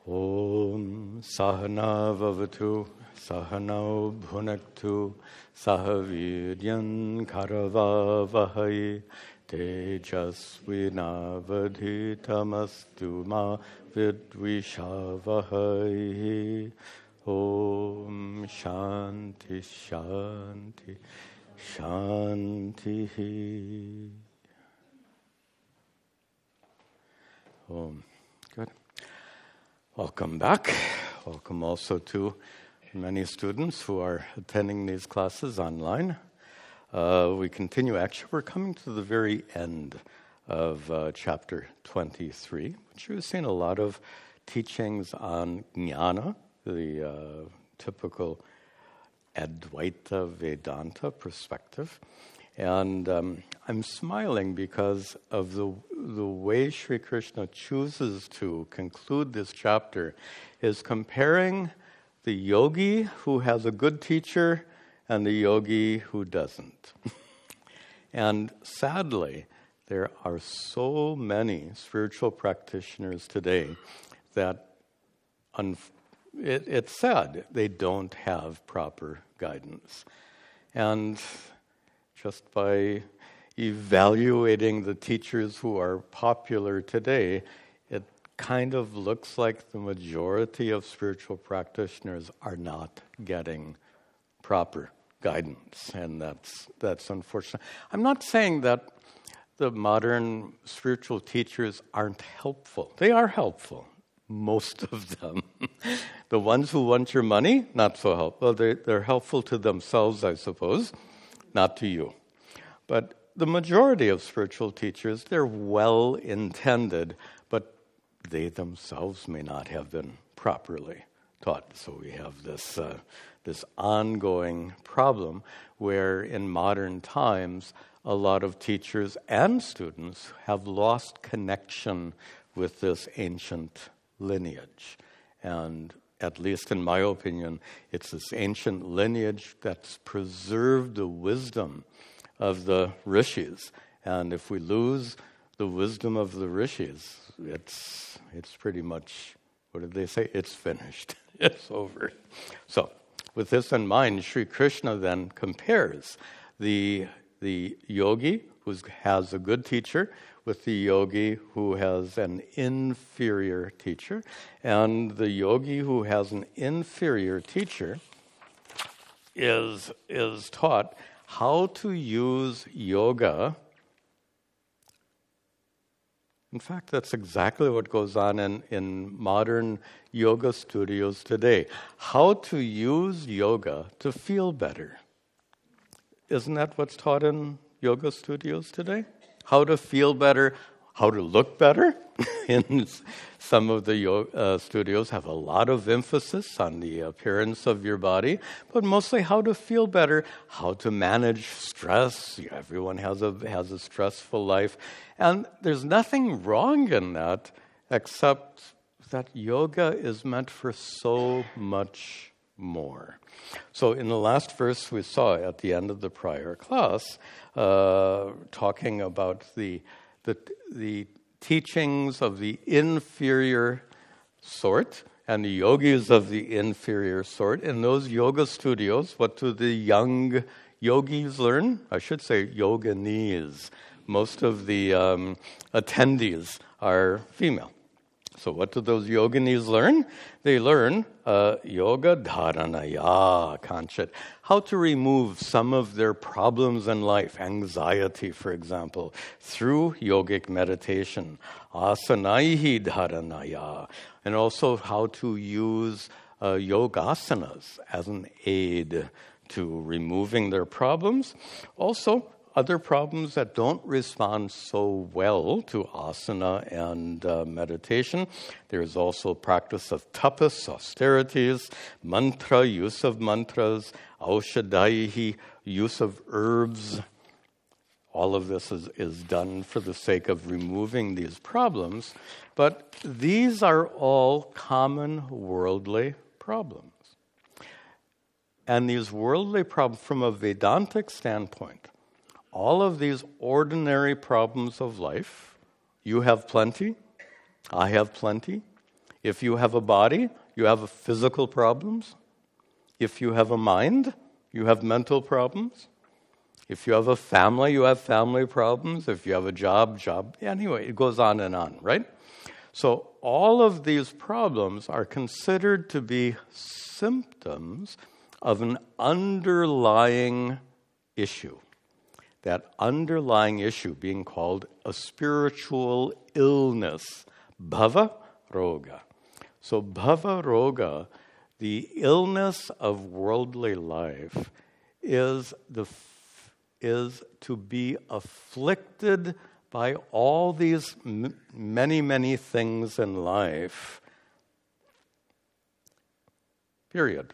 Om Sahana Vavatu Sahano Bhunaktu Sahavidyan Karavavahai Tejasvinavadhitamastu Ma Vidvishavahai. Om Shanti Shanti Shanti. Good. Welcome back. Welcome also to many students who are attending these classes online. We continue. Actually, we're coming to the very end of chapter 23, which we've seen a lot of teachings on jnana, the typical Advaita Vedanta perspective. And I'm smiling because of the way Sri Krishna chooses to conclude this chapter is comparing the yogi who has a good teacher and the yogi who doesn't. And sadly, there are so many spiritual practitioners today that it's sad they don't have proper guidance. And just by evaluating the teachers who are popular today, it kind of looks like the majority of spiritual practitioners are not getting proper guidance, and that's unfortunate. I'm not saying that the modern spiritual teachers aren't helpful. They are helpful, most of them. The ones who want your money, not so helpful. They're helpful to themselves, I suppose, not to you. But the majority of spiritual teachers, they're well-intended, but they themselves may not have been properly taught. So we have this ongoing problem where in modern times, a lot of teachers and students have lost connection with this ancient lineage. And at least in my opinion, it's this ancient lineage that's preserved the wisdom of the rishis. And if we lose the wisdom of the rishis, it's pretty much, what did they say? It's finished. It's over. So with this in mind, Sri Krishna then compares the yogi who has a good teacher with the yogi who has an inferior teacher. And the yogi who has an inferior teacher is taught how to use yoga. In fact, that's exactly what goes on in modern yoga studios today. How to use yoga to feel better. Isn't that what's taught in yoga studios today? How to feel better, how to look better. In some of the yoga studios have a lot of emphasis on the appearance of your body, but mostly how to feel better, how to manage stress. Everyone has a stressful life. And there's nothing wrong in that, except that yoga is meant for so much more. So in the last verse we saw at the end of the prior class, talking about the teachings of the inferior sort and the yogis of the inferior sort. In those yoga studios, what do the young yogis learn? I should say yoginis. Most of the attendees are female. So what do those yoginis learn? They learn yoga dharanaya kanchit, how to remove some of their problems in life, anxiety, for example, through yogic meditation, asanaihi dharanaya, and also how to use yogasanas as an aid to removing their problems. Also, other problems that don't respond so well to asana and meditation. There's also practice of tapas, austerities, mantra, use of mantras, aushadaihi, use of herbs. All of this is done for the sake of removing these problems. But these are all common worldly problems. And these worldly problems, from a Vedantic standpoint, all of these ordinary problems of life, you have plenty, I have plenty, If you have a body, you have physical problems. If you have a mind, you have mental problems. If you have a family, you have family problems. If you have a job. Anyway, it goes on, right? So all of these problems are considered to be symptoms of an underlying issue. That underlying issue being called a spiritual illness, bhava roga. So bhava roga, the illness of worldly life, is to be afflicted by all these many, many things in life. Period.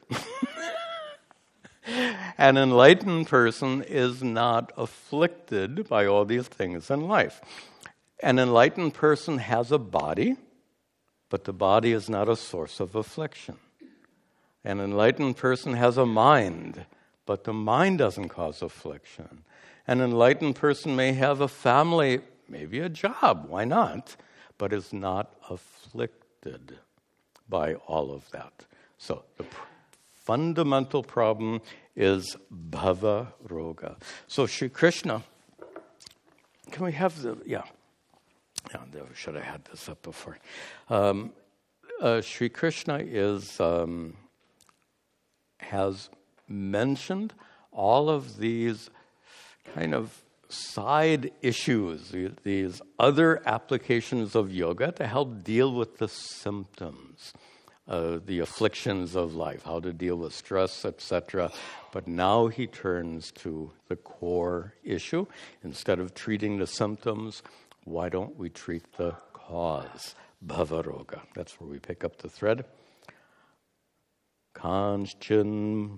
An enlightened person is not afflicted by all these things in life. An enlightened person has a body, but the body is not a source of affliction. An enlightened person has a mind, but the mind doesn't cause affliction. An enlightened person may have a family, maybe a job, why not? But is not afflicted by all of that. So the fundamental problem is bhava roga. So Sri Krishna, can we have should have had this up before. Sri Krishna has mentioned all of these kind of side issues, these other applications of yoga to help deal with the symptoms, the afflictions of life, how to deal with stress, etc. But now he turns to the core issue. Instead of treating the symptoms, why don't we treat the cause, bhava roga? That's where we pick up the thread. Kanschin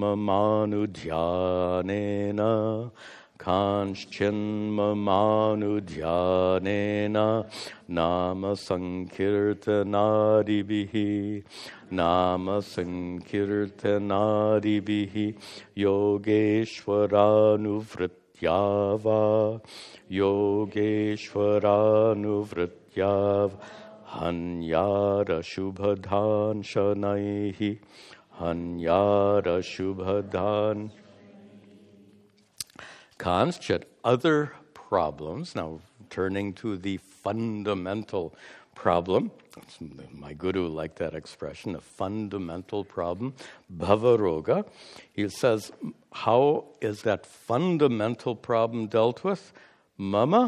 mamanudhyanena Kanschin mamanudhyanena Nama sankirtanadibihi Nama sankirtanadibihi Yogeshwaranuvrityava Yogeshwaranuvrityava Hanyara shubhadhan shanaihi Hanyara shubhadhan. Kanschit, other problems. Now, turning to the fundamental problem. My guru liked that expression, the fundamental problem, bhava roga. He says, how is that fundamental problem dealt with? Mama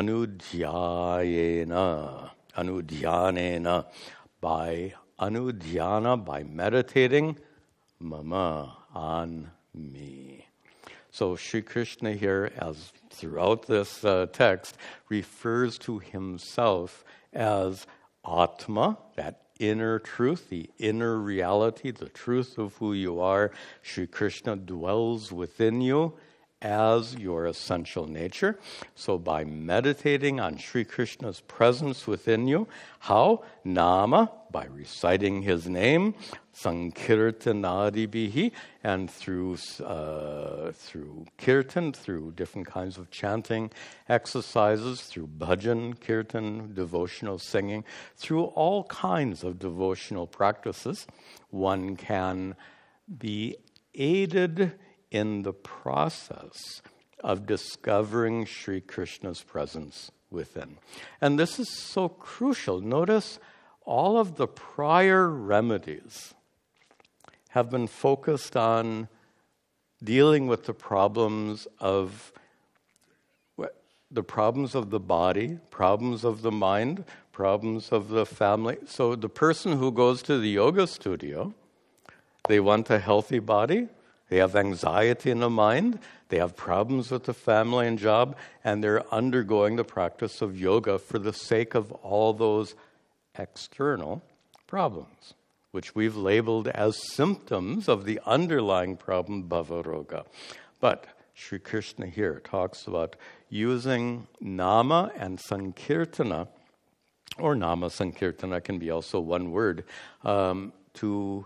anudhyayena. Anudhyanena. By anudhyana, by meditating, mama, on me. So Sri Krishna here, as throughout this text, refers to himself as Atma, that inner truth, the inner reality, the truth of who you are. Sri Krishna dwells within you as your essential nature. So by meditating on Sri Krishna's presence within you, how? Nama, by reciting his name, sankirtanadibihi, and through kirtan, through different kinds of chanting exercises, through bhajan, kirtan, devotional singing, through all kinds of devotional practices, one can be aided in the process of discovering Sri Krishna's presence within. And this is so crucial. Notice all of the prior remedies have been focused on dealing with the problems of the body, problems of the mind, problems of the family. So the person who goes to the yoga studio, they want a healthy body, they have anxiety in the mind, they have problems with the family and job, and they're undergoing the practice of yoga for the sake of all those external problems, which we've labeled as symptoms of the underlying problem, bhava roga. But Sri Krishna here talks about using nama and sankirtana, or nama sankirtana can be also one word, to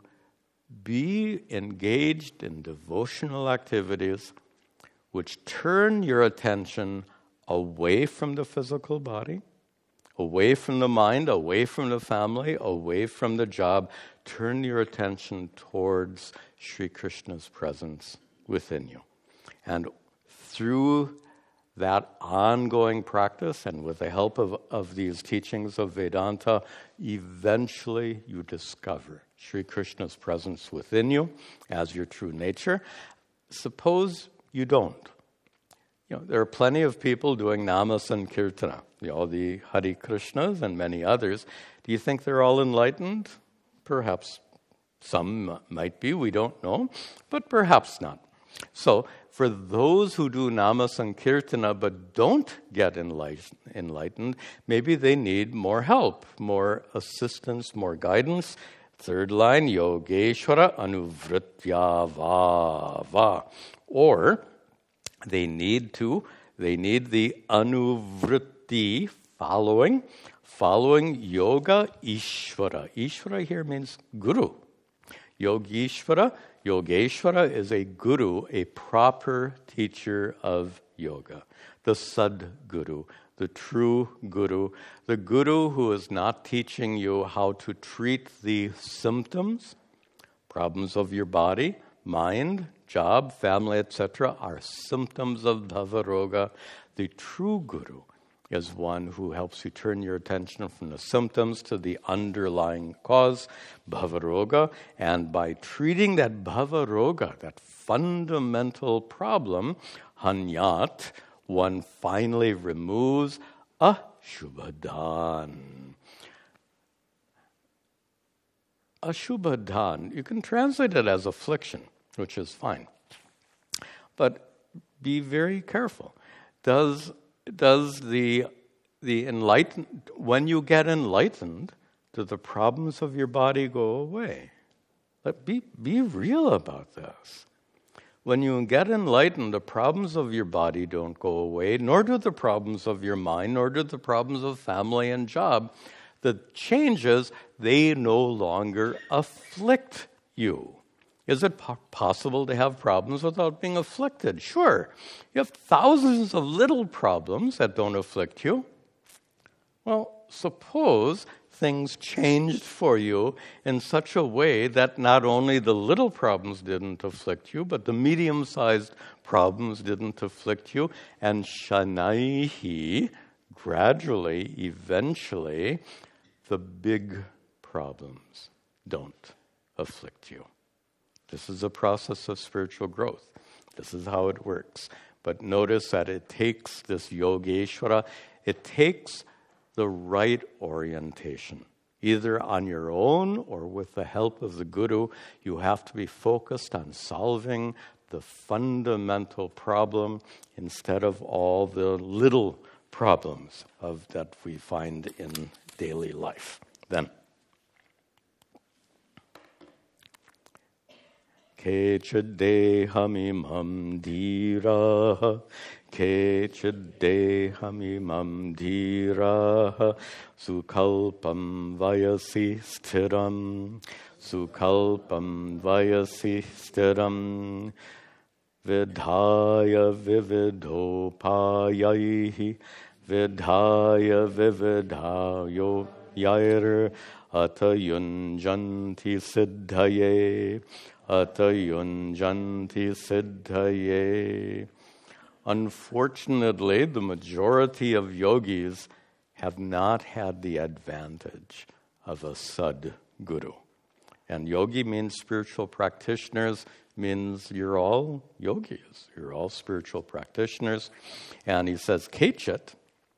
be engaged in devotional activities which turn your attention away from the physical body Away from the mind, away from the family, away from the job. Turn your attention towards Sri Krishna's presence within you. And through that ongoing practice and with the help of these teachings of Vedanta, eventually you discover Sri Krishna's presence within you as your true nature. Suppose you don't. There are plenty of people doing Namas and Kirtana, the Hare Krishnas and many others. Do you think they're all enlightened? Perhaps some might be, we don't know, but perhaps not. So, for those who do Namas and Kirtana but don't get enlightened, maybe they need more help, more assistance, more guidance. Third line, Yogeshwara Anuvritya Va. Or they need the Anuvritti following Yoga Ishvara. Ishvara here means Guru. Yogeshwara is a guru, a proper teacher of yoga. The Sadguru, the true guru. The guru who is not teaching you how to treat the symptoms, problems of your body, mind, job, family, etc. are symptoms of Bhavaroga. The true guru is one who helps you turn your attention from the symptoms to the underlying cause, Bhavaroga. And by treating that Bhavaroga, that fundamental problem, Hanyat, one finally removes Ashubhadhan. Ashubhadhan, you can translate it as affliction, which is fine. But be very careful. Does the enlightened, when you get enlightened, do the problems of your body go away? Be real about this. When you get enlightened, the problems of your body don't go away, nor do the problems of your mind, nor do the problems of family and job. The changes, they no longer afflict you. Is it possible to have problems without being afflicted? Sure. You have thousands of little problems that don't afflict you. Well, suppose things changed for you in such a way that not only the little problems didn't afflict you, but the medium-sized problems didn't afflict you, and shanaihi, gradually, eventually, the big problems don't afflict you. This is a process of spiritual growth. This is how it works. But notice that it takes this Yogeshwara, it takes the right orientation. Either on your own or with the help of the Guru, you have to be focused on solving the fundamental problem instead of all the little problems that we find in daily life. Then, Kechidehamimam dhiraha, Kechidehamimam dhiraha, Sukalpam vayasi stiram, Sukalpam vayasi stiram, Vidhaya vividhopayaihi, Vidhaya vividhayo yair, Atayunjanti siddhaye, Atayunjanti siddhaye. Unfortunately, the majority of yogis have not had the advantage of a Sadguru. And yogi means spiritual practitioners, means you're all yogis. You're all spiritual practitioners. And he says, Kechit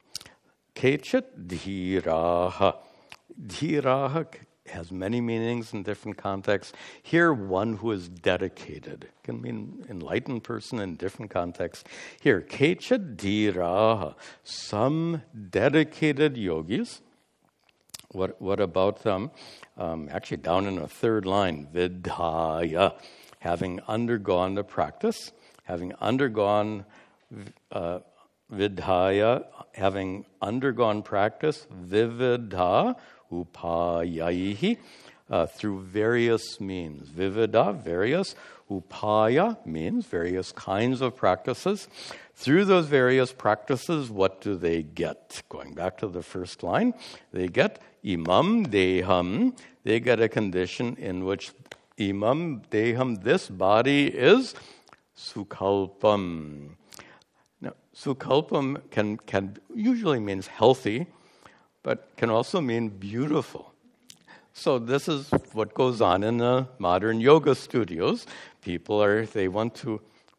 dhiraha. Dhiraha has many meanings in different contexts. Here, one who is dedicated. It can mean enlightened person in different contexts. Here, Kechit dhiraha. Some dedicated yogis. What about them? Actually, down in the third line, vidhaya. Having undergone the practice, having undergone vidhaya, having undergone practice, vividha upayaihi, through various means. Vividha, various, Upaya means various kinds of practices. Through those various practices, what do they get? Going back to the first line, they get imam deham. They get a condition in which imam deham, this body, is sukalpam. Now, sukalpam can usually means healthy, but can also mean beautiful. So this is what goes on in the modern yoga studios. People they want to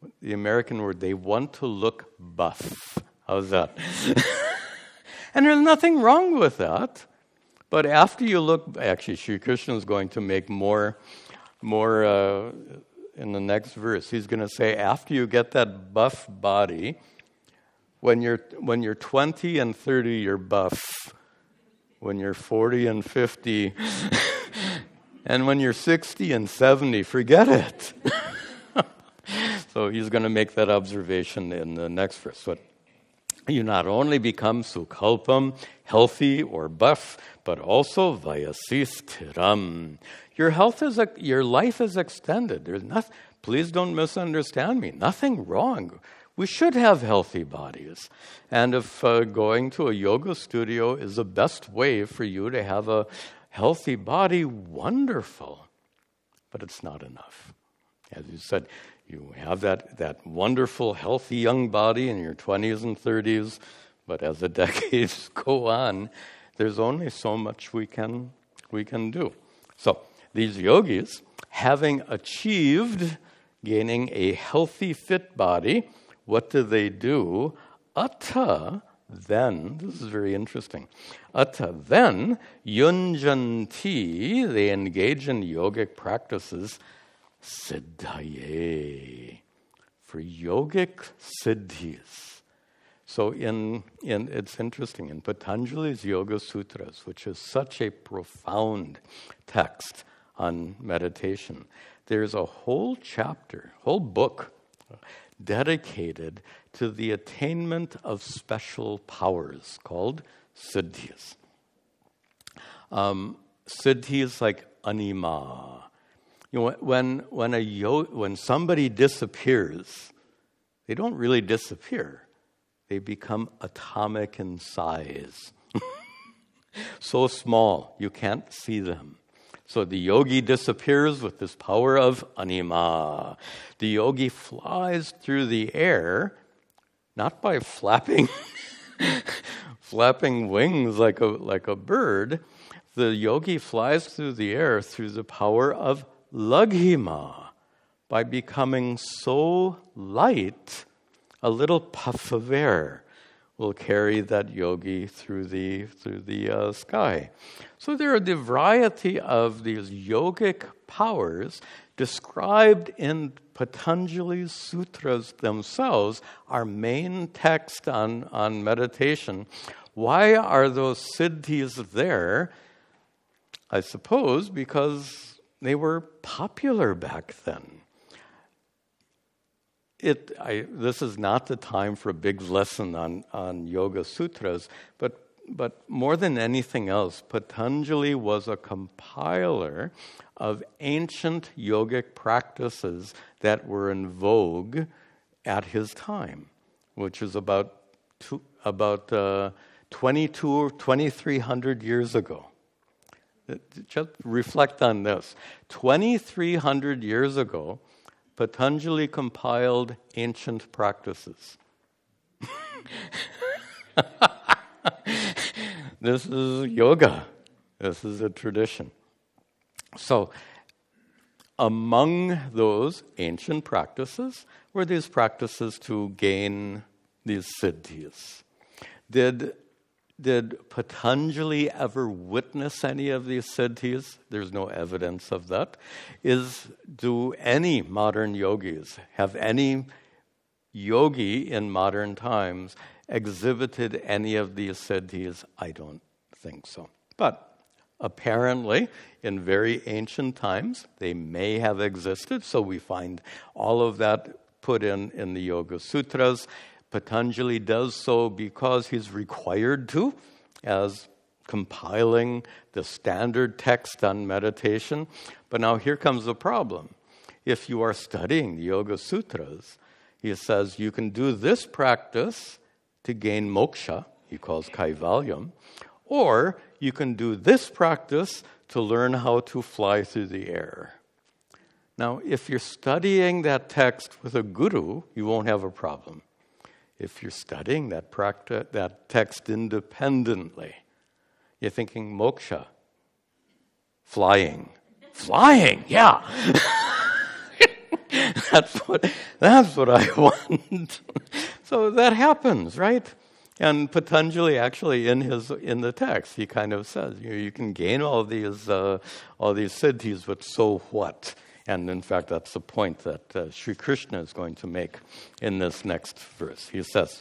look buff. How's that? And there's nothing wrong with that. But after you look, actually, Sri Krishna is going to make more in the next verse. He's going to say, after you get that buff body, when you're 20 and 30, you're buff. When you're 40 and 50, and when you're 60 and 70, forget it. So he's going to make that observation in the next verse. But you not only become sukalpam, healthy or buff, but also vayasistiram. Your life is extended. There's nothing. Please don't misunderstand me. Nothing wrong. We should have healthy bodies. And if going to a yoga studio is the best way for you to have a healthy body, wonderful. But it's not enough. As you said, you have that wonderful, healthy young body in your 20s and 30s, but as the decades go on, there's only so much we can do. So these yogis, having achieved gaining a healthy, fit body, what do? Atta, then, this is very interesting. Atta, then, yunjanti, they engage in yogic practices, siddhaye, for yogic siddhis. So it's interesting, in Patanjali's Yoga Sutras, which is such a profound text on meditation, there's a whole chapter, whole book, dedicated to the attainment of special powers called siddhis. Siddhis like anima. You know, when somebody disappears, they don't really disappear. They become atomic in size. So small, you can't see them. So the yogi disappears with this power of anima. The yogi flies through the air, not by flapping wings like a bird. The yogi flies through the air through the power of laghima, by becoming so light, a little puff of air will carry that yogi through the sky. So there are the variety of these yogic powers described in Patanjali's sutras themselves, our main text on meditation. Why are those siddhis there? I suppose because they were popular back then. This is not the time for a big lesson on Yoga Sutras, but more than anything else, Patanjali was a compiler of ancient yogic practices that were in vogue at his time, which is about 2,300 years ago. Just reflect on this. 2,300 years ago, Patanjali compiled ancient practices. This is yoga. This is a tradition. So, among those ancient practices were these practices to gain these siddhis. Did Patanjali ever witness any of these siddhis? There's no evidence of that. Do any modern yogis, have any yogi in modern times exhibited any of these siddhis? I don't think so. But apparently, in very ancient times, they may have existed. So we find all of that put in the Yoga Sutras. Patanjali does so because he's required to, as compiling the standard text on meditation. But now here comes the problem. if you are studying the Yoga Sutras, he says you can do this practice to gain moksha, he calls kaivalyam, or you can do this practice to learn how to fly through the air. Now, if you're studying that text with a guru, you won't have a problem. If you're studying that text independently, you're thinking moksha, flying, yeah. That's what I want. So that happens, right? And Patanjali actually in the text he kind of says you can gain all these siddhis, but so what? And in fact, that's the point that Sri Krishna is going to make in this next verse. He says,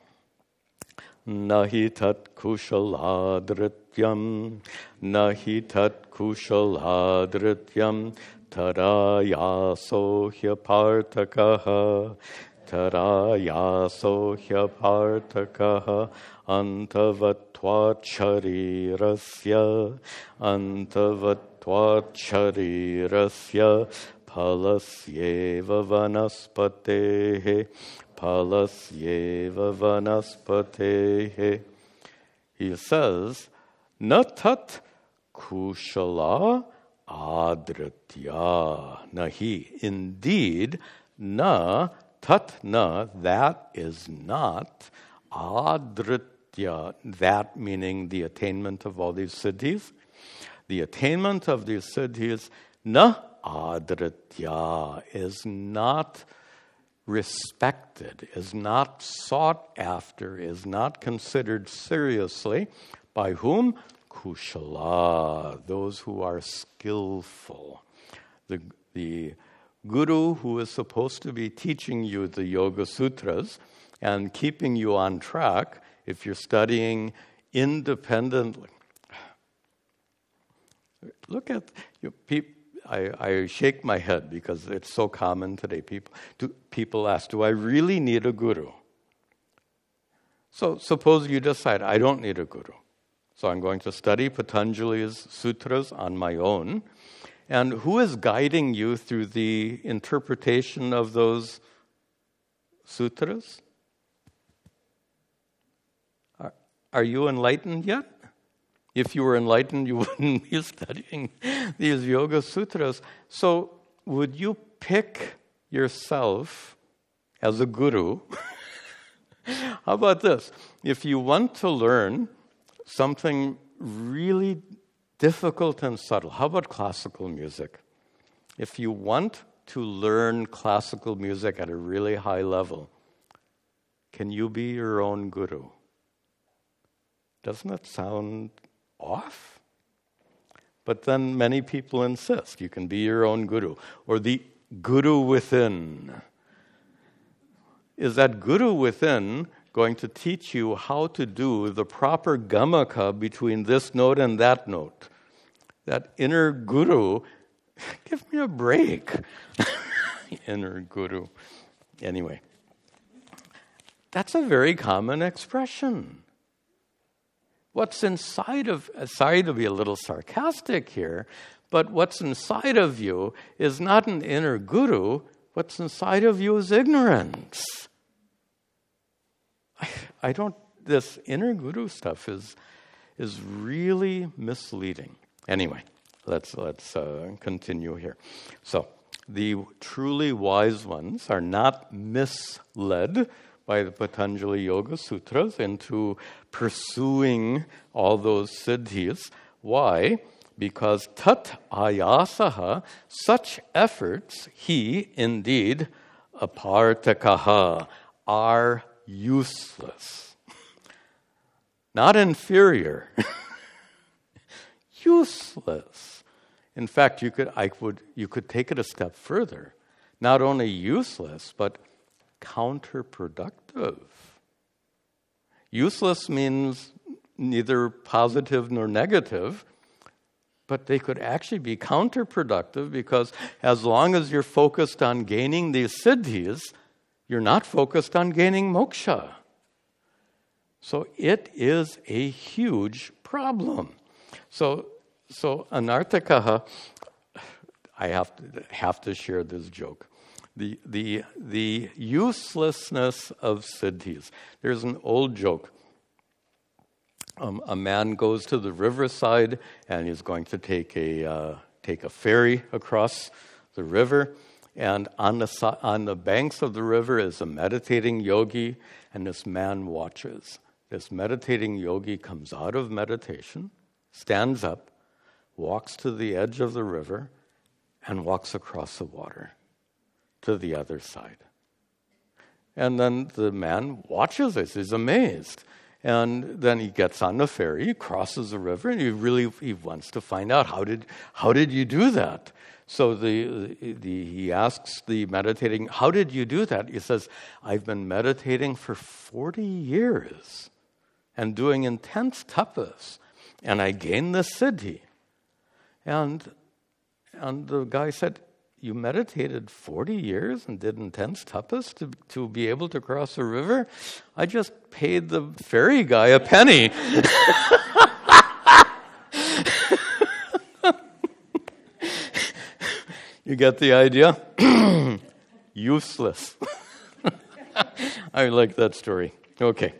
Nahi tat kushaladrityam, nahi tat kushaladrityam, tarayaso hyapartakaha, tarayaso hyapartakaha, antavatvat sharirasya, antavatvat sharirasya, palasyeva vanaspatehe, palasyeva vanaspatehe. He says, natat kushala adritya. Nahi. Indeed, na, tat na, that is not, adritya, that meaning the attainment of all these siddhis. The attainment of these siddhis, na adritya, is not respected, is not sought after, is not considered seriously by whom? Kushala, those who are skillful. The guru who is supposed to be teaching you the Yoga Sutras and keeping you on track, if you're studying independently. Look at people. I shake my head because it's so common today. People ask, do I really need a guru? So suppose you decide, I don't need a guru. So I'm going to study Patanjali's sutras on my own. And who is guiding you through the interpretation of those sutras? Are you enlightened yet? If you were enlightened, you wouldn't be studying these Yoga Sutras. So would you pick yourself as a guru? How about this? If you want to learn something really difficult and subtle, how about classical music? If you want to learn classical music at a really high level, can you be your own guru? Doesn't it sound off? But then many people insist you can be your own guru, or the guru within. Is that guru within going to teach you how to do the proper gamaka between this note and that note? That inner guru, give me a break. Inner guru. Anyway, that's a very common expression. What's inside of, sorry to be a little sarcastic here, but what's inside of you is not an inner guru. What's inside of you is ignorance. This inner guru stuff is really misleading. Anyway, let's continue here. So, the truly wise ones are not misled by the Patanjali Yoga Sutras into pursuing all those siddhis. Why? Because tat ayasaha, such efforts, he indeed, apartakaha, are useless. Not inferior. Useless. In fact, you could take it a step further. Not only useless, but counterproductive. Useless means neither positive nor negative, but they could actually be counterproductive because as long as you're focused on gaining these siddhis, you're not focused on gaining moksha. So it is a huge problem. So anartakaha, I have to share this joke. The uselessness of siddhis. There's an old joke. A man goes to the riverside and he's going to take a ferry across the river. And on the banks of the river is a meditating yogi, and this man watches. This meditating yogi comes out of meditation, stands up, walks to the edge of the river, and walks across the water to the other side. And then the man watches this, he's amazed. And then he gets on the ferry, he crosses the river, and he wants to find out, how did you do that? So he asks the meditating, how did you do that? He says, I've been meditating for 40 years and doing intense tapas, and I gained the siddhi. And the guy said, you meditated 40 years and did intense tapas to be able to cross the river? I just paid the ferry guy a penny. You get the idea? Useless. I like that story. Okay.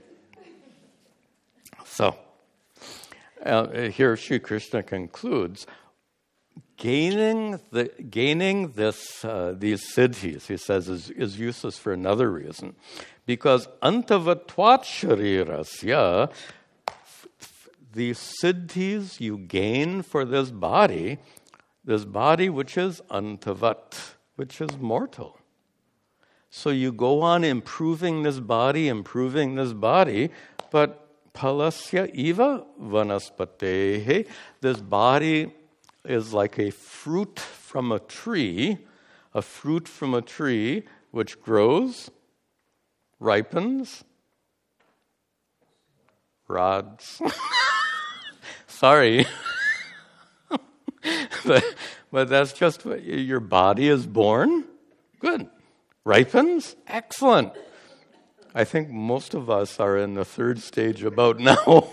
So, here Sri Krishna concludes, gaining these siddhis, he says, is useless for another reason. Because antavatvat sharirasya, the siddhis you gain for this body which is antavat, which is mortal. So you go on improving this body, but palasya iva vanaspatehe, this body is like a fruit from a tree which grows, ripens, rods. Sorry. But that's just what your body is born. Good. Ripens? Excellent. I think most of us are in the third stage about now,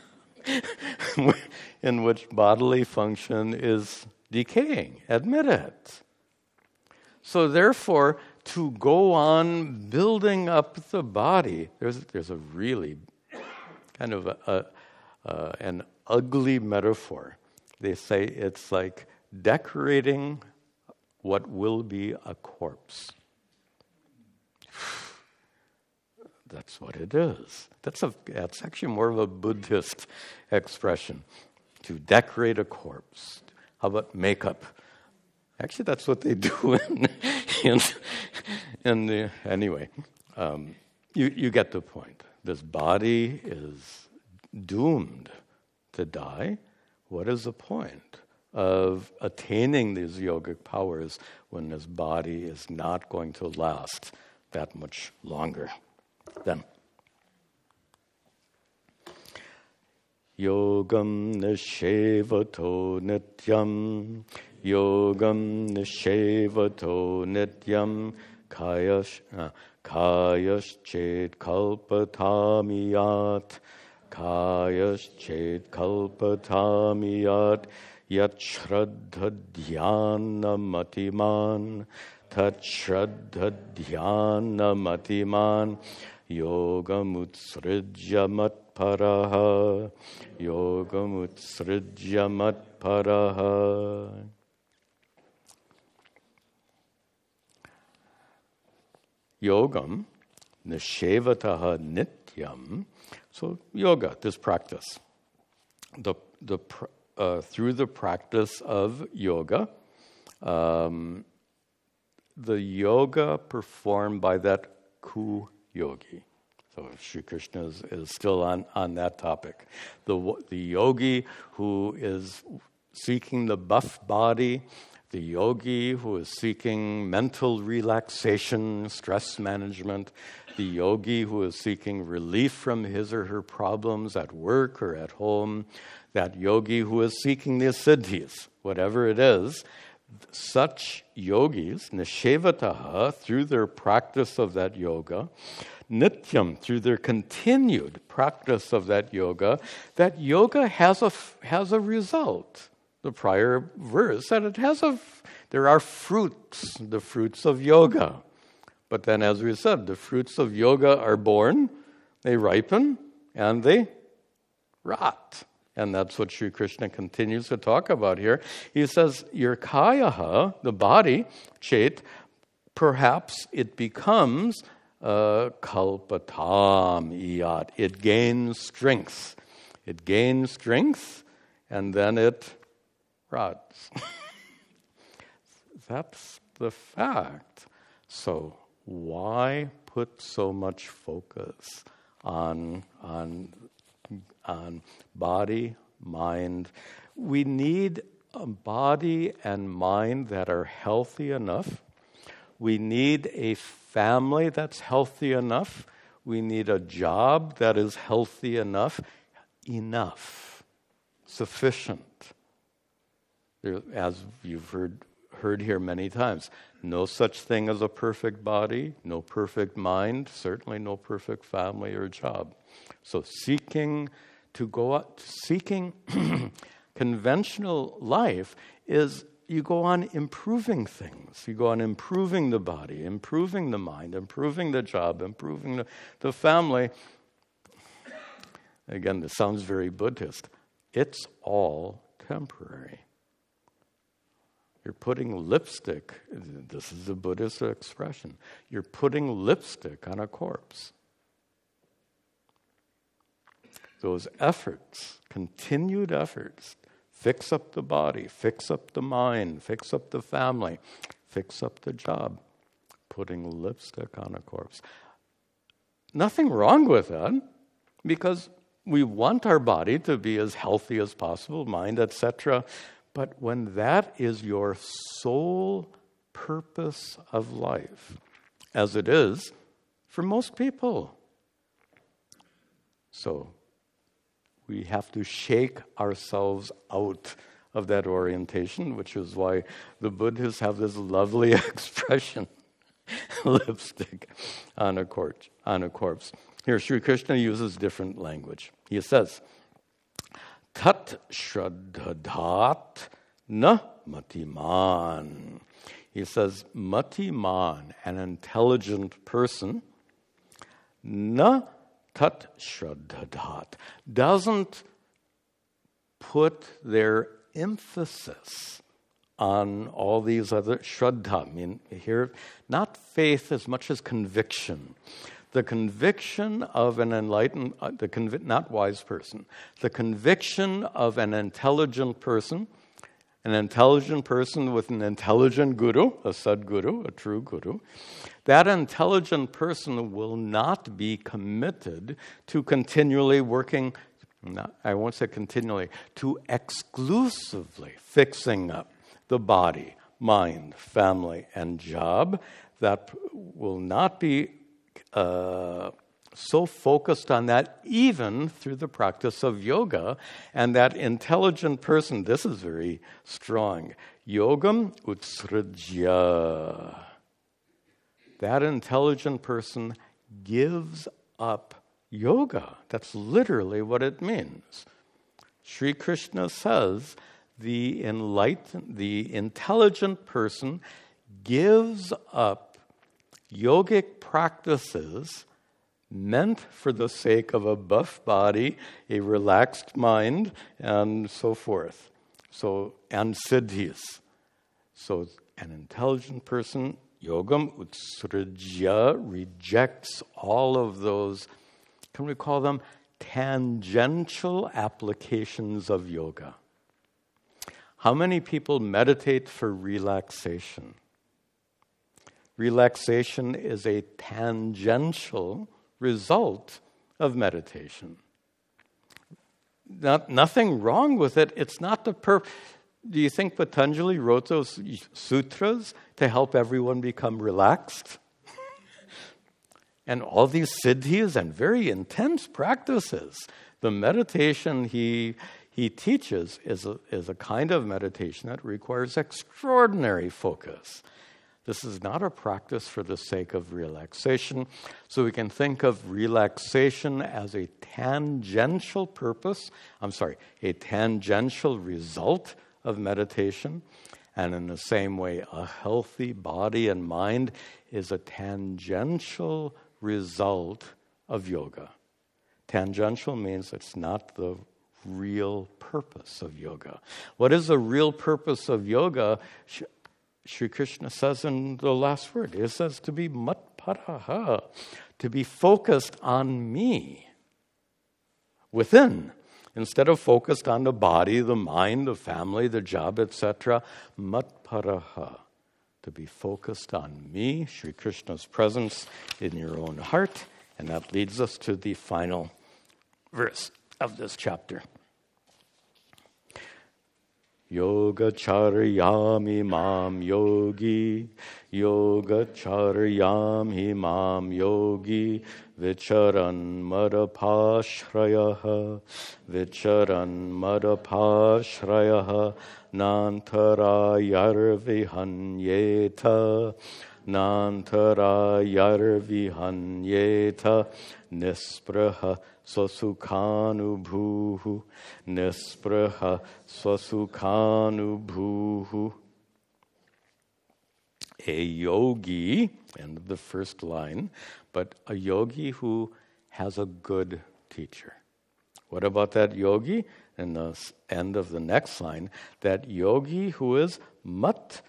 in which bodily function is decaying. Admit it. So therefore, to go on building up the body, there's a really kind of an ugly metaphor. They say it's like decorating what will be a corpse. That's what it is. That's actually more of a Buddhist expression, to decorate a corpse. How about makeup? Actually, that's what they do anyway. You get the point. This body is doomed to die. What is the point of attaining these yogic powers when this body is not going to last that much longer? Then, yogam nishevato nityam, kayaschet kalpatamiyat, yat shraddha dhyana matiman, tat shraddha dhyana matiman, yogamutsrijya matparaha, yogamutsrijya matparaha. Yogam nishevataha nityam. So yoga, this practice, through the practice of yoga, the yoga performed by that ku-yogi. So Sri Krishna is still on that topic. The yogi who is seeking the buff body, the yogi who is seeking mental relaxation, stress management, the yogi who is seeking relief from his or her problems at work or at home, that yogi who is seeking the siddhis, whatever it is, such yogis, nishevataha, through their practice of that yoga, nityam, through their continued practice of that yoga has a result. the prior verse, that there are fruits, the fruits of yoga. But then, as we said, the fruits of yoga are born, they ripen, and they rot. And that's what Sri Krishna continues to talk about here. He says, your kayaha, the body, chet, perhaps it becomes kalpatam iyat. It gains strength. It gains strength, and then it rots. That's the fact. So why put so much focus on body, mind? We need a body and mind that are healthy enough. We need a family that's healthy enough. We need a job that is healthy enough. Enough. Sufficient. As you've heard here many times, no such thing as a perfect body, no perfect mind, certainly no perfect family or job. So seeking conventional life is you go on improving things. You go on improving the body, improving the mind, improving the job, improving the family. Again, this sounds very Buddhist. It's all temporary. You're putting lipstick, this is a Buddhist expression, you're putting lipstick on a corpse. Those efforts, continued efforts, fix up the body, fix up the mind, fix up the family, fix up the job, putting lipstick on a corpse. Nothing wrong with that, because we want our body to be as healthy as possible, mind, etc. But when that is your sole purpose of life, as it is for most people, so we have to shake ourselves out of that orientation, which is why the Buddhists have this lovely expression, lipstick on a corpse. Here, Sri Krishna uses different language. He says, Tat shraddhadat na matiman. He says, matiman, an intelligent person, na tat shraddhadat, doesn't put their emphasis on all these other shraddha. I mean, here, not faith as much as conviction. The conviction of an enlightened, not wise person, the conviction of an intelligent person with an intelligent guru, a sadguru, a true guru, that intelligent person will not be committed to continually working, I won't say continually, to exclusively fixing up the body, mind, family, and job. That will not be so focused on that even through the practice of yoga. And that intelligent person, this is very strong, yogam utsrajya. That intelligent person gives up yoga. That's literally what it means. Sri Krishna says the intelligent person gives up yogic practices meant for the sake of a buff body, a relaxed mind, and so forth. And siddhis. So an intelligent person, yogam utsrajya, rejects all of those, can we call them tangential applications of yoga? How many people meditate for relaxation? Relaxation is a tangential result of meditation. Nothing wrong with it. It's not the purpose. Do you think Patanjali wrote those sutras to help everyone become relaxed? And all these siddhis and very intense practices. The meditation he teaches is a kind of meditation that requires extraordinary focus. This is not a practice for the sake of relaxation. So we can think of relaxation as a tangential result of meditation. And in the same way, a healthy body and mind is a tangential result of yoga. Tangential means it's not the real purpose of yoga. What is the real purpose of yoga? Sri Krishna says in the last word, it says to be matparaha, to be focused on me, within, instead of focused on the body, the mind, the family, the job, etc. Matparaha, to be focused on me, Sri Krishna's presence in your own heart. And that leads us to the final verse of this chapter. Yogacharyami mam yogi, yogacharyami mam yogi, vicharan madapashrayaha, nantarayarvihanyeta, nantarayarvihanyeta, nispraha swasukhanubhuhu, nispraha swasukhanubhuhu. A yogi, end of the first line, but a yogi who has a good teacher. What about that yogi? In the end of the next line, that yogi who is mat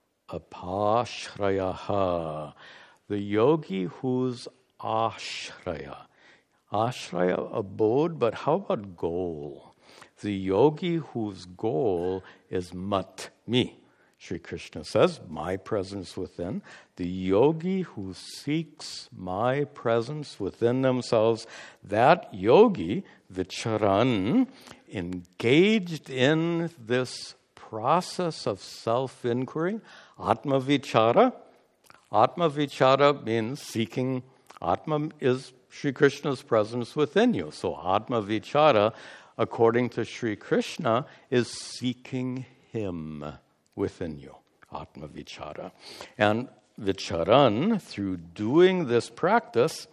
apashrayaha, the yogi whose ashraya. Ashraya, abode, but how about goal? The yogi whose goal is mat, me. Sri Krishna says, my presence within. The yogi who seeks my presence within themselves, that yogi, vicharan, engaged in this process of self-inquiry, atma vichara. Atma vichara means seeking. Atma is Sri Krishna's presence within you. So Atma Vichara, according to Sri Krishna, is seeking Him within you. Atma Vichara. And Vicharan, through doing this practice,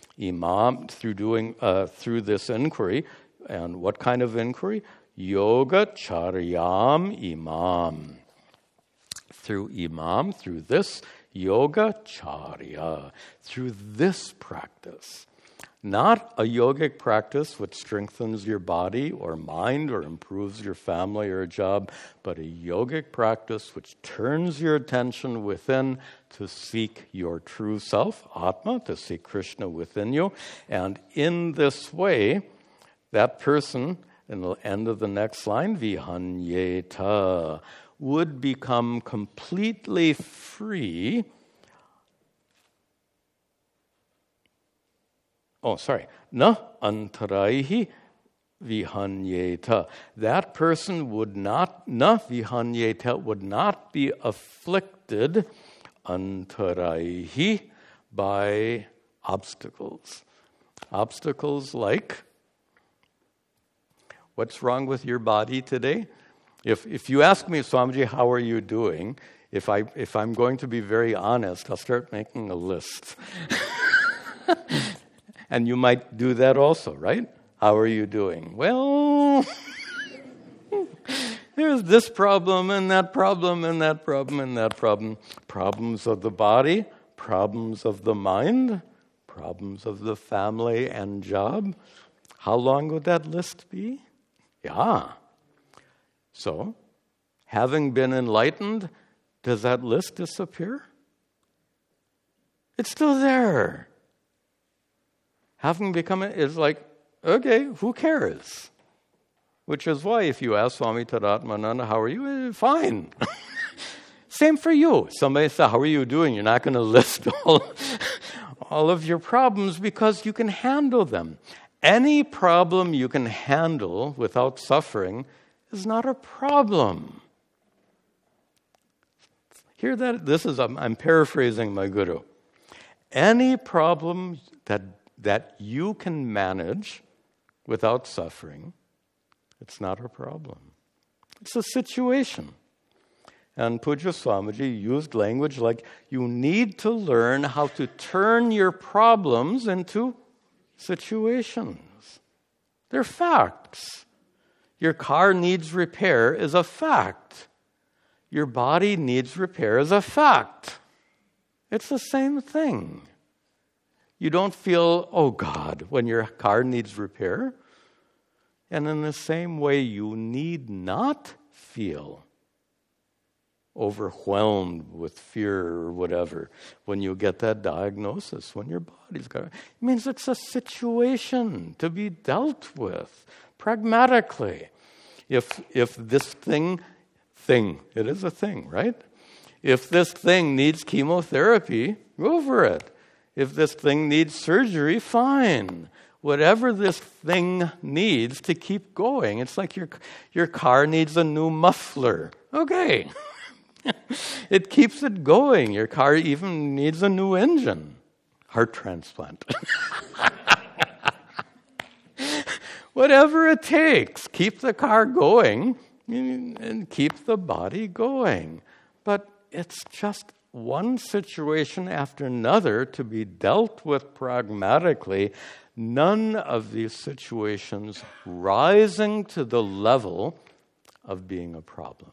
through this inquiry, and what kind of inquiry? Yoga Charyam Imam. Through this Yoga Charya, through this practice. Not a yogic practice which strengthens your body or mind or improves your family or job, but a yogic practice which turns your attention within to seek your true self, Atma, to seek Krishna within you. And in this way, that person, in the end of the next line, vihanyeta, would become completely free. Na antaraihi vihanyeta. That person would not be afflicted antaraihi by obstacles. Obstacles like, what's wrong with your body today? If you ask me, Swamiji, how are you doing? If I'm going to be very honest, I'll start making a list. And you might do that also, right? How are you doing? Well, there's this problem and that problem and that problem and that problem. Problems of the body, problems of the mind, problems of the family and job. How long would that list be? Yeah. So, having been enlightened, does that list disappear? It's still there. Having become it is like, okay, who cares? Which is why if you ask Swami Tadatmananda, how are you? Fine. Same for you. Somebody says, how are you doing? You're not going to list all of your problems because you can handle them. Any problem you can handle without suffering is not a problem. Hear that? I'm paraphrasing my guru. Any problem that you can manage without suffering, it's not a problem. It's a situation. And Pujya Swamiji used language like, you need to learn how to turn your problems into situations. They're facts. Your car needs repair is a fact. Your body needs repair is a fact. It's the same thing. You don't feel, oh God, when your car needs repair. And in the same way, you need not feel overwhelmed with fear or whatever when you get that diagnosis, when your body's got it. It means it's a situation to be dealt with pragmatically. If this thing, it is a thing, right? If this thing needs chemotherapy, go for it. If this thing needs surgery, fine. Whatever this thing needs to keep going. It's like your car needs a new muffler. Okay. It keeps it going. Your car even needs a new engine. Heart transplant. Whatever it takes. Keep the car going and keep the body going. But it's just one situation after another to be dealt with pragmatically. None of these situations rising to the level of being a problem.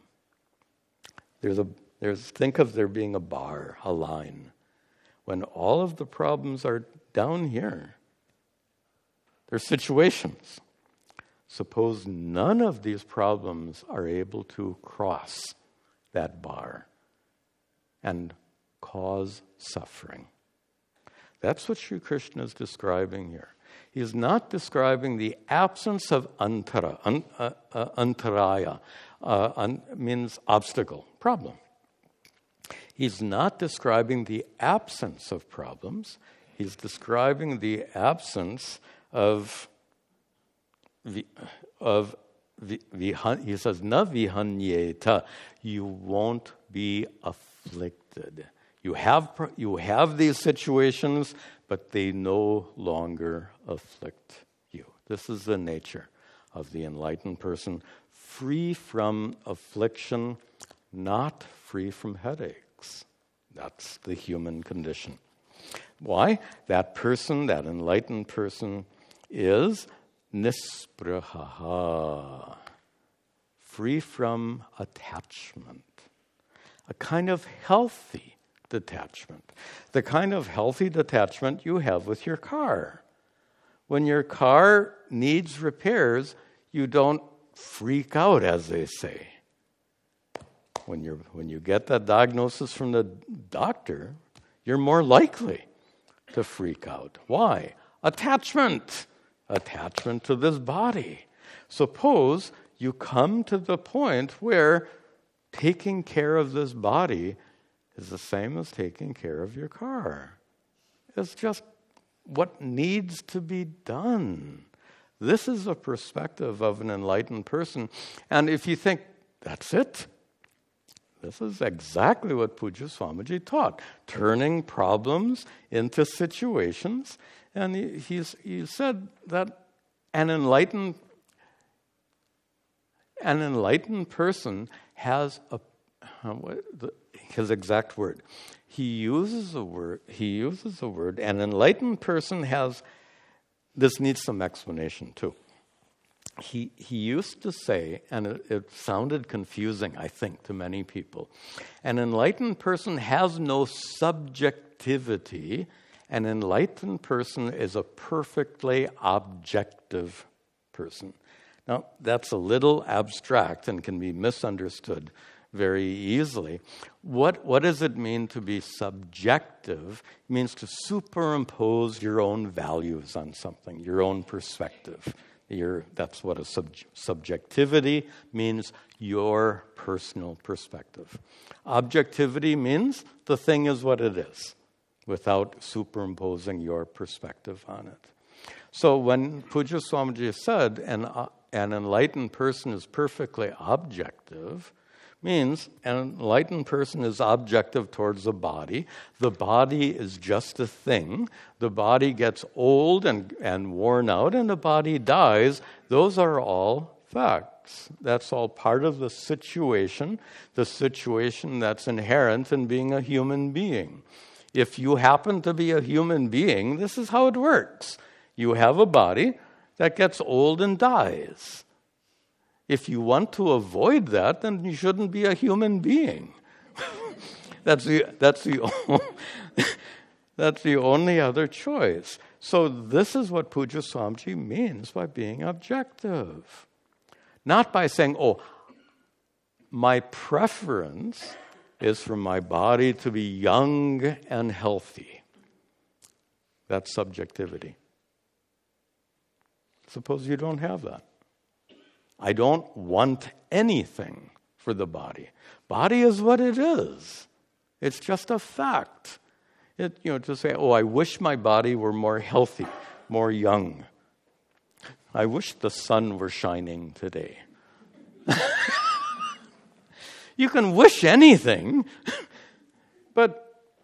Think of there being a bar, a line, when all of the problems are down here. They're situations. Suppose none of these problems are able to cross that bar and cause suffering. That's what Sri Krishna is describing here. He is not describing the absence of antaraya, means obstacle, problem. He's not describing the absence of problems. He's describing the absence of he says, na vihanyeta, you won't be afflicted. You have these situations, but they no longer afflict you. This is the nature of the enlightened person, free from affliction, not free from headaches. That's the human condition. Why? That person, that enlightened person, is nispraha, free from attachment, a kind of healthy detachment, the kind of healthy detachment you have with your car. When your car needs repairs, you don't freak out, as they say. When you get that diagnosis from the doctor, you're more likely to freak out. Why? Attachment to this body. Suppose you come to the point where taking care of this body is the same as taking care of your car. It's just what needs to be done. This is a perspective of an enlightened person. And if you think, that's it, this is exactly what Pujya Swamiji taught, turning problems into situations. And he said that an enlightened person has his exact word. He uses a word, an enlightened person has, this needs some explanation too. He used to say, and it sounded confusing, I think, to many people, an enlightened person has no subjectivity. An enlightened person is a perfectly objective person. Now, that's a little abstract and can be misunderstood very easily. What does it mean to be subjective? It means to superimpose your own values on something, your own perspective. That's what a subjectivity means, your personal perspective. Objectivity means the thing is what it is, without superimposing your perspective on it. So when Pujya Swamiji said an enlightened person is perfectly objective, means an enlightened person is objective towards the body. The body is just a thing. The body gets old and worn out, and the body dies. Those are all facts. That's all part of the situation that's inherent in being a human being. If you happen to be a human being, this is how it works. You have a body that gets old and dies. If you want to avoid that, then you shouldn't be a human being. That's the only other choice. So this is what Puja Swamiji means by being objective. Not by saying, oh, my preference is for my body to be young and healthy. That's subjectivity. Suppose you don't have that. I don't want anything for the body. Body is what it is. It's just a fact. To say, oh, I wish my body were more healthy, more young. I wish the sun were shining today. You can wish anything, but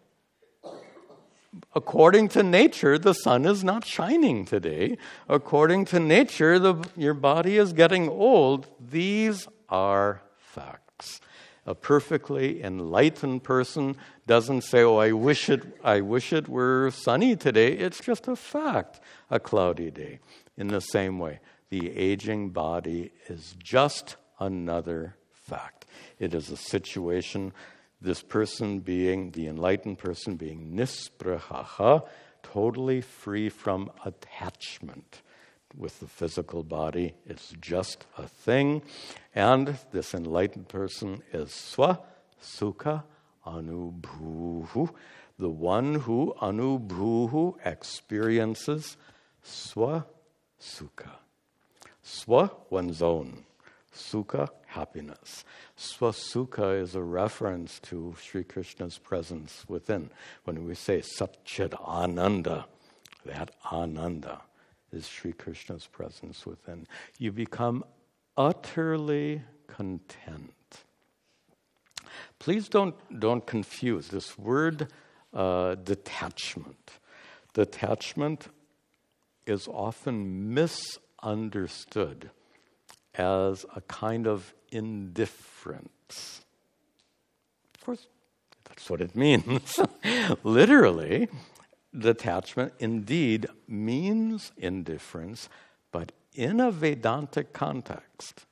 according to nature, the sun is not shining today. According to nature, your body is getting old. These are facts. A perfectly enlightened person doesn't say, oh, I wish it were sunny today. It's just a fact, a cloudy day. In the same way, the aging body is just another fact. It is a situation, this person being, the enlightened person being nisprahaha, totally free from attachment with the physical body. It's just a thing. And this enlightened person is swa sukha anubhuhu, the one who anubhuhu experiences swa sukha. Swa, one's own. Sukha, happiness. Swasukha is a reference to Sri Krishna's presence within. When we say Satchid Ananda, that Ananda is Sri Krishna's presence within. You become utterly content. Please don't confuse this word detachment. Detachment is often misunderstood as a kind of indifference. Of course, that's what it means. Literally, detachment indeed means indifference, but in a Vedantic context,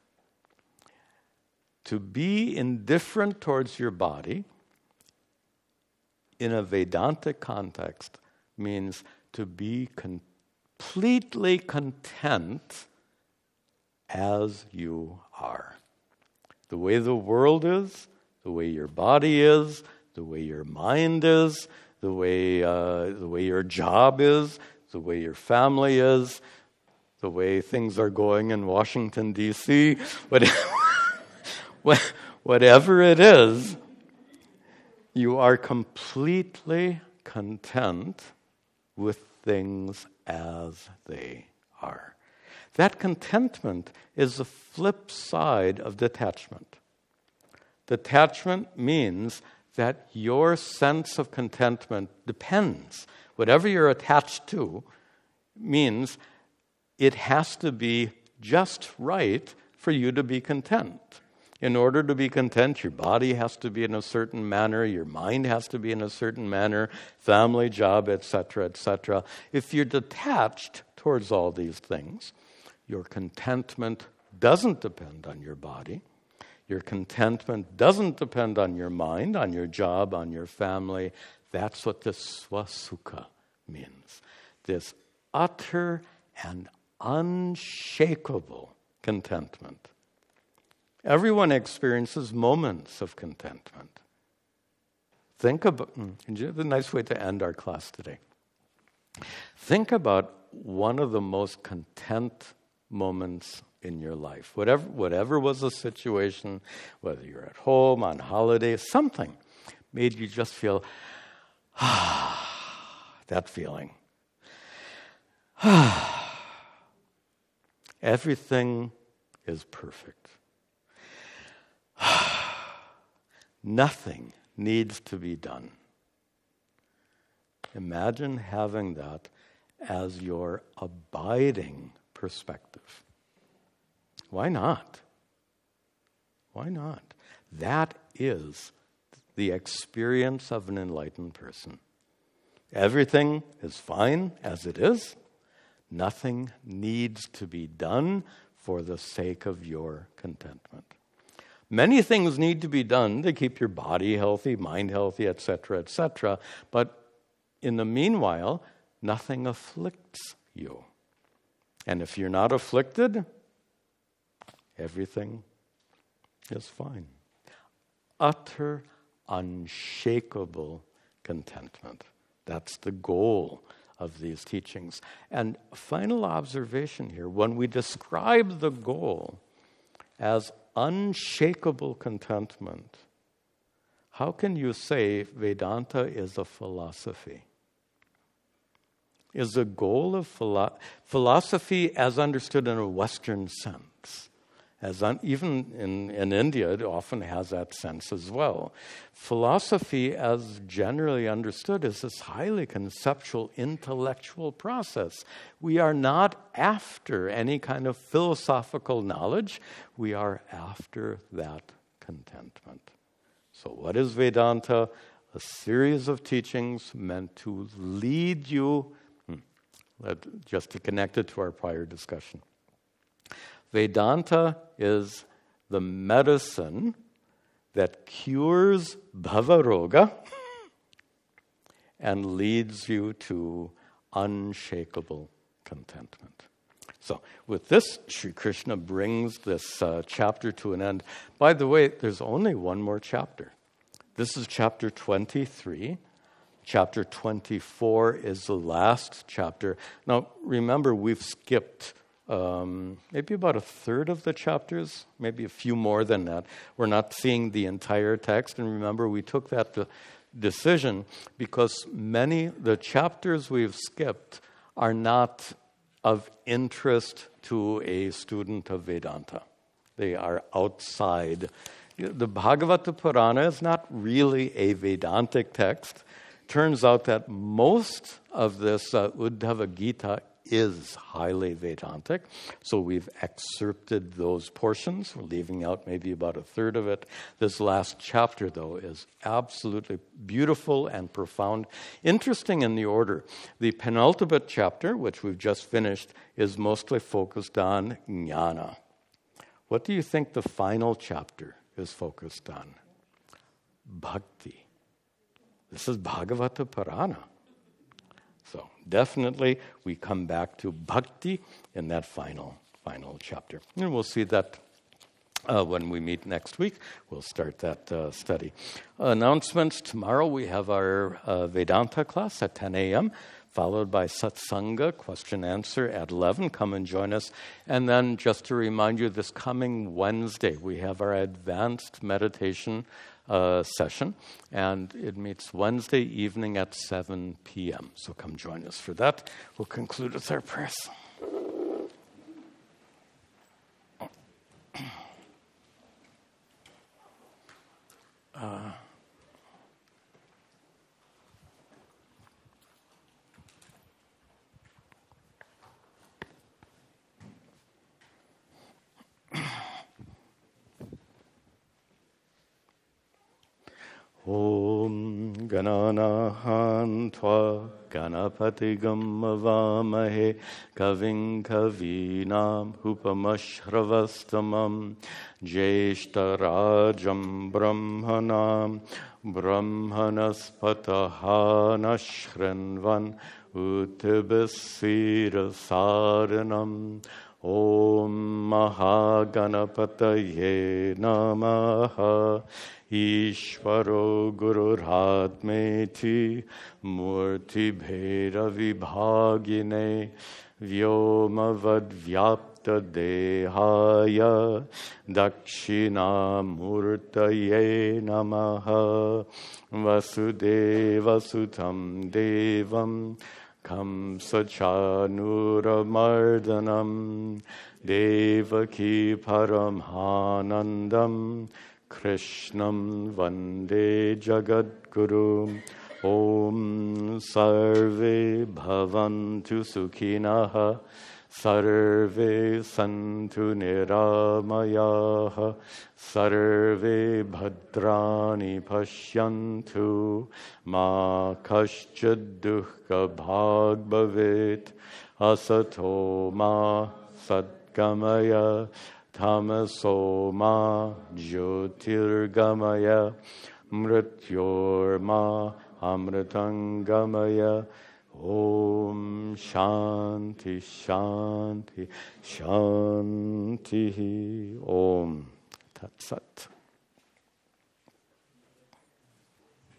to be indifferent towards your body in a Vedantic context means to be completely content as you are. The way the world is, the way your body is, the way your mind is, the way your job is, the way your family is, the way things are going in Washington, D.C., whatever it is, you are completely content with things as they are. That contentment is the flip side of detachment. Detachment means that your sense of contentment depends. Whatever you're attached to means it has to be just right for you to be content. In order to be content, your body has to be in a certain manner, your mind has to be in a certain manner, family, job, etc., etc. If you're detached towards all these things, your contentment doesn't depend on your body. Your contentment doesn't depend on your mind, on your job, on your family. That's what this swasukha means. This utter and unshakable contentment. Everyone experiences moments of contentment. Think about, a nice way to end our class today. Think about one of the most content moments in your life. Whatever was the situation, whether you're at home, on holiday, something made you just feel, that feeling. Everything is perfect. Nothing needs to be done. Imagine having that as your abiding perspective. Why not? Why not? That is the experience of an enlightened person. Everything is fine as it is. Nothing needs to be done for the sake of your contentment. Many things need to be done to keep your body healthy, mind healthy, etc., etc. But in the meanwhile, nothing afflicts you. And if you're not afflicted, everything is fine. Utter, unshakable contentment. That's the goal of these teachings. And final observation here, when we describe the goal as unshakable contentment, how can you say Vedanta is a philosophy? Is the goal of philosophy as understood in a Western sense? Even in India, it often has that sense as well. Philosophy, as generally understood, is this highly conceptual, intellectual process. We are not after any kind of philosophical knowledge. We are after that contentment. So what is Vedanta? A series of teachings meant to lead you, just to connect it to our prior discussion. Vedanta is the medicine that cures bhavaroga and leads you to unshakable contentment. So with this, Sri Krishna brings this chapter to an end. By the way, there's only one more chapter. This is chapter 23. Chapter 24 is the last chapter. Now, remember, we've skipped maybe about a third of the chapters, maybe a few more than that. We're not seeing the entire text. And remember, we took that decision because the chapters we've skipped are not of interest to a student of Vedanta. They are outside. The Bhagavata Purana is not really a Vedantic text. Turns out that most of this Uddhava Gita is highly Vedantic. So we've excerpted those portions. We're leaving out maybe about a third of it. This last chapter, though, is absolutely beautiful and profound. Interesting in the order. The penultimate chapter, which we've just finished, is mostly focused on jnana. What do you think the final chapter is focused on? Bhakti. This is Bhagavata Purana. So definitely we come back to bhakti in that final chapter. And we'll see that when we meet next week. We'll start that study. Announcements. Tomorrow we have our Vedanta class at 10 a.m., followed by Satsanga, question answer at 11. Come and join us. And then just to remind you, this coming Wednesday, we have our advanced meditation session, and it meets Wednesday evening at 7 p.m. So come join us for that. We'll conclude with our prayers. Om Gananahan Tva Ganapatigam Avamahe Kaving Kavinam Upamashravastamam Jeshtarajam Brahmanam Brahmanaspatahanashrinvan Uttibasirasaranam Om Mahaganapataye Namaha Ishvaro Gururhatmeti Murti Bheda Vibhagine Vyomavad Vyapta Dehaya Dakshina Murtaye Namaha Vasudeva Sutam Devam Kamsachanura Mardanam Devaki Paramhanandam Krishnam Vande Jagadguru. Om Sarve Bhavantu Sukhinaha Sarve Santu Niramayaha Sarve Bhadrani Pashyantu Ma Kaschad Dukkha Bhag Bhavet Asato Ma Sat Gamaya Tamaso Ma Jyotirgamaya Mrityorma Amritangamaya. Om Shanti Shanti Shanti. Om Tat Sat.